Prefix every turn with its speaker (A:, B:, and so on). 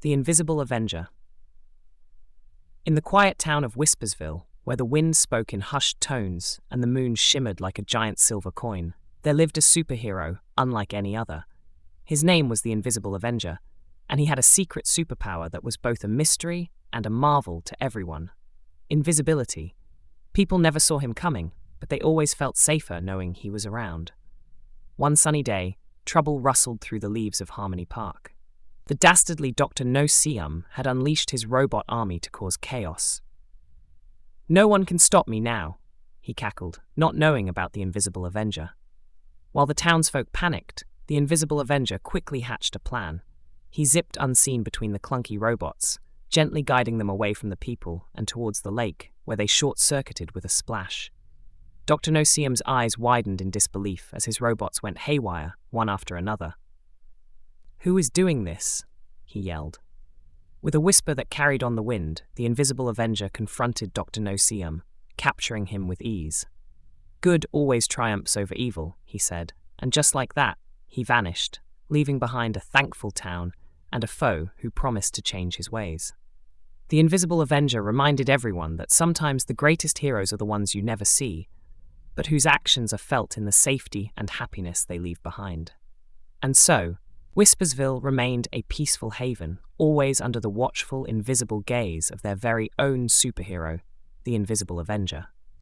A: The Invisible Avenger. In the quiet town of Whispersville, where the wind spoke in hushed tones and the moon shimmered like a giant silver coin, there lived a superhero unlike any other. His name was the Invisible Avenger, and he had a secret superpower that was both a mystery and a marvel to everyone. Invisibility. People never saw him coming, but they always felt safer knowing he was around. One sunny day, trouble rustled through the leaves of Harmony Park. The dastardly Dr. No-See-Um had unleashed his robot army to cause chaos. "No one can stop me now," he cackled, not knowing about the Invisible Avenger. While the townsfolk panicked, the Invisible Avenger quickly hatched a plan. He zipped unseen between the clunky robots, gently guiding them away from the people and towards the lake, where they short-circuited with a splash. Dr. No-See-Um's eyes widened in disbelief as his robots went haywire, one after another. "Who is doing this?" he yelled. With a whisper that carried on the wind, the Invisible Avenger confronted Dr. No-See-Um, capturing him with ease. "Good always triumphs over evil," he said, and just like that, he vanished, leaving behind a thankful town and a foe who promised to change his ways. The Invisible Avenger reminded everyone that sometimes the greatest heroes are the ones you never see, but whose actions are felt in the safety and happiness they leave behind. And so, Whispersville remained a peaceful haven, always under the watchful, invisible gaze of their very own superhero, the Invisible Avenger.